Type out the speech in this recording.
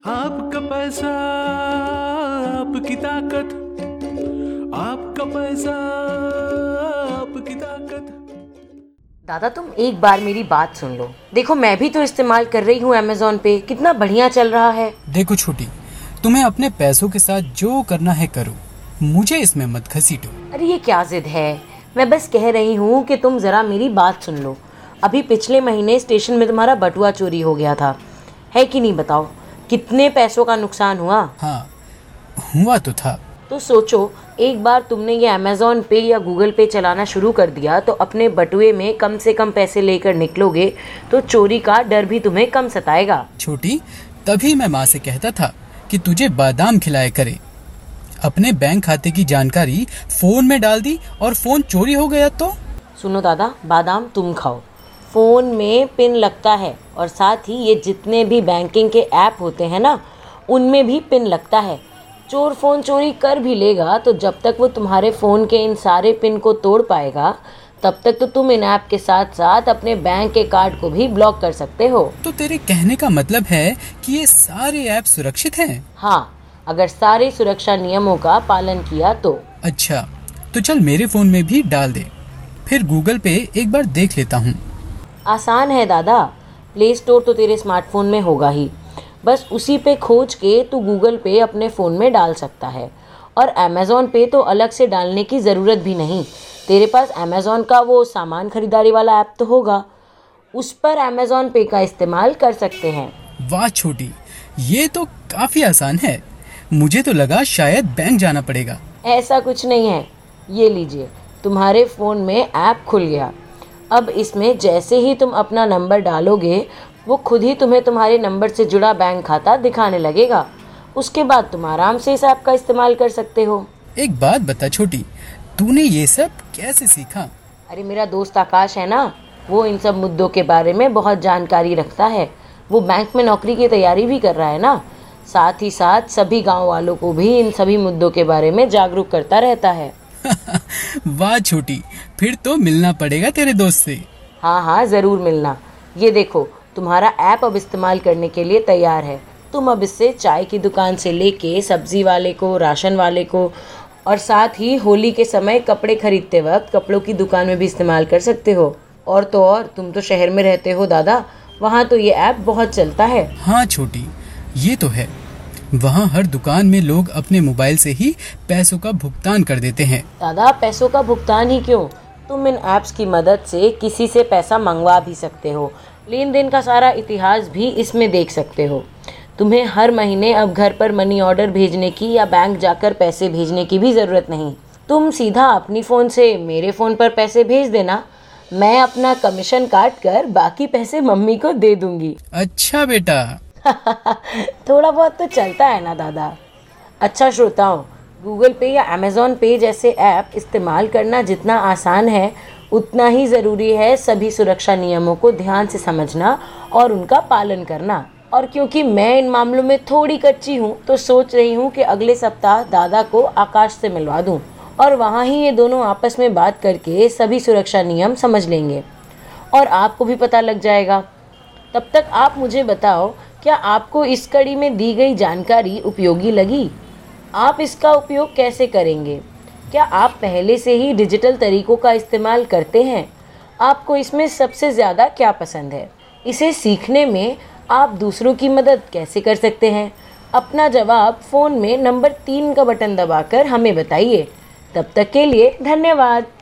आपका पैसा, आपकी ताकत, आपका पैसा, आपकी ताकत। दादा तुम एक बार मेरी बात सुन लो। देखो मैं भी तो इस्तेमाल कर रही हूँ अमेज़न पे, कितना बढ़िया चल रहा है। देखो छोटी, तुम्हें अपने पैसों के साथ जो करना है करो, मुझे इसमें मत घसीटो। अरे ये क्या जिद है, मैं बस कह रही हूँ कि तुम ज़रा मेरी बात सुन लो। अभी पिछले महीने स्टेशन में तुम्हारा बटुआ चोरी हो गया था, है कि नहीं बताओ, कितने पैसों का नुकसान हुआ। हाँ, हुआ तो था। तो सोचो, एक बार तुमने ये अमेज़न पे या गूगल पे चलाना शुरू कर दिया तो अपने बटुए में कम से कम पैसे लेकर निकलोगे तो चोरी का डर भी तुम्हें कम सताएगा। छोटी, तभी मैं माँ से कहता था कि तुझे बादाम खिलाए करे। अपने बैंक खाते की जानकारी फोन में डाल दी और फोन चोरी हो गया तो? सुनो दादा, बादाम तुम खाओ, फ़ोन में पिन लगता है और साथ ही ये जितने भी बैंकिंग के ऐप होते हैं ना, उनमें भी पिन लगता है। चोर फ़ोन चोरी कर भी लेगा तो जब तक वो तुम्हारे फ़ोन के इन सारे पिन को तोड़ पाएगा तब तक तो तुम इन ऐप के साथ साथ अपने बैंक के कार्ड को भी ब्लॉक कर सकते हो। तो तेरे कहने का मतलब है कि ये सारे ऐप सुरक्षित हैं? हाँ, अगर सारे सुरक्षा नियमों का पालन किया तो। अच्छा, तो चल मेरे फोन में भी डाल दे, फिर गूगल पे एक बार देख लेता हूँ। आसान है दादा, प्ले स्टोर तो तेरे स्मार्टफोन में होगा ही, बस उसी पे खोज के तू गूगल पे अपने फ़ोन में डाल सकता है। और अमेज़न पे तो अलग से डालने की ज़रूरत भी नहीं, तेरे पास अमेज़न का वो सामान खरीदारी वाला ऐप तो होगा, उस पर अमेज़न पे का इस्तेमाल कर सकते हैं। वाह छोटी, ये तो काफी आसान है। मुझे तो लगा शायद बैंक जाना पड़ेगा। ऐसा कुछ नहीं है, ये लीजिए, तुम्हारे फ़ोन में ऐप खुल गया। अब इसमें जैसे ही तुम अपना नंबर डालोगे वो खुद ही तुम्हें तुम्हारे नंबर से जुड़ा बैंक खाता दिखाने लगेगा। उसके बाद तुम आराम से इस ऐप का इस्तेमाल कर सकते हो। एक बात बता छोटी, तूने ये सब कैसे सीखा? अरे मेरा दोस्त आकाश है ना, वो इन सब मुद्दों के बारे में बहुत जानकारी रखता है। वो बैंक में नौकरी की तैयारी भी कर रहा है ना, साथ ही साथ सभी गांव वालों को भी इन सभी मुद्दों के बारे में जागरूक करता रहता है। वाह छोटी, फिर तो मिलना पड़ेगा तेरे दोस्त से। हाँ हाँ, ज़रूर मिलना। ये देखो, तुम्हारा ऐप अब इस्तेमाल करने के लिए तैयार है। तुम अब इससे चाय की दुकान से लेके सब्जी वाले को, राशन वाले को और साथ ही होली के समय कपड़े खरीदते वक्त कपड़ों की दुकान में भी इस्तेमाल कर सकते हो। और तो और, तुम तो शहर में रहते हो दादा, वहाँ तो ये ऐप बहुत चलता है। हाँ छोटी, ये तो है। वहाँ हर दुकान में लोग अपने मोबाइल से ही पैसों का भुगतान कर देते हैं। दादा पैसों का भुगतान ही क्यों, तुम इन ऐप्स की मदद से किसी से पैसा मंगवा भी सकते हो, लेन देन का सारा इतिहास भी इसमें देख सकते हो। तुम्हें हर महीने अब घर पर मनी ऑर्डर भेजने की या बैंक जाकर पैसे भेजने की भी ज़रूरत नहीं। तुम सीधा अपनी फ़ोन से मेरे फ़ोन पर पैसे भेज देना, मैं अपना कमीशन काट कर बाकी पैसे मम्मी को दे दूंगी। अच्छा बेटा। थोड़ा बहुत तो चलता है ना दादा। अच्छा श्रोताओं, गूगल पे या अमेज़न पे जैसे ऐप इस्तेमाल करना जितना आसान है उतना ही ज़रूरी है सभी सुरक्षा नियमों को ध्यान से समझना और उनका पालन करना। और क्योंकि मैं इन मामलों में थोड़ी कच्ची हूँ तो सोच रही हूँ कि अगले सप्ताह दादा को आकाश से मिलवा दूँ और वहाँ ही ये दोनों आपस में बात करके सभी सुरक्षा नियम समझ लेंगे और आपको भी पता लग जाएगा। तब तक आप मुझे बताओ, क्या आपको इस कड़ी में दी गई जानकारी उपयोगी लगी? आप इसका उपयोग कैसे करेंगे? क्या आप पहले से ही डिजिटल तरीकों का इस्तेमाल करते हैं? आपको इसमें सबसे ज़्यादा क्या पसंद है? इसे सीखने में आप दूसरों की मदद कैसे कर सकते हैं? अपना जवाब फ़ोन में नंबर 3 का बटन दबाकर हमें बताइए। तब तक के लिए धन्यवाद।